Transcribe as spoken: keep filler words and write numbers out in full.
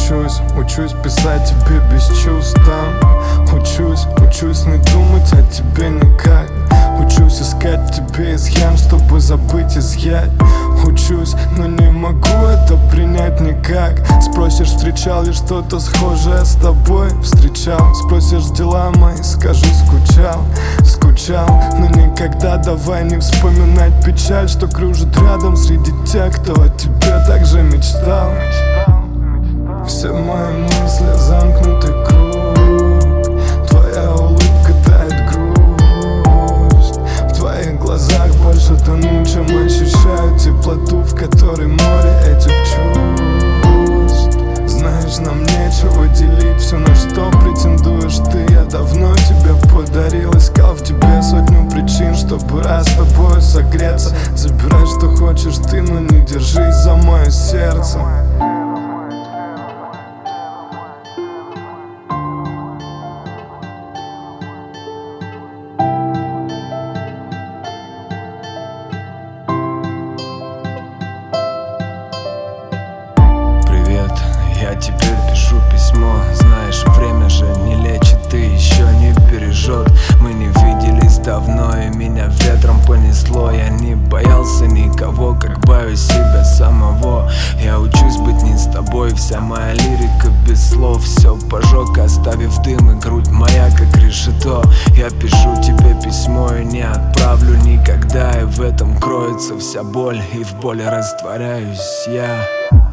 Учусь, учусь писать тебе без чувств там. Учусь, учусь не думать о тебе никак. Учусь искать тебе изъян, чтобы забыть изъять. Учусь, но не могу это принять никак. Спросишь, встречал ли что-то схожее с тобой? Встречал. Спросишь, дела мои, скажу, скучал. Скучал, но никогда давай не вспоминать печаль, что кружит рядом среди тех, кто о тебе также мечтал. Все мои мысли замкнутый круг. Твоя улыбка тает грусть. В твоих глазах больше тону, чем ощущаю теплоту, в которой море этих чувств. Знаешь, нам нечего делить, все, на что претендуешь ты, я давно тебе подарил. Искал в тебе сотню причин, чтобы раз с тобой согреться. Забирай, что хочешь ты, но не держись за мое сердце. Я тебе пишу письмо, знаешь, время же не лечит и еще не бережет. Мы не виделись давно, и меня ветром понесло. Я не боялся никого, как боюсь себя самого. Я учусь быть не с тобой, вся моя лирика без слов. Все пожег, оставив дым, и грудь моя как решето. Я пишу тебе письмо и не отправлю никогда. И в этом кроется вся боль, и в боли растворяюсь я.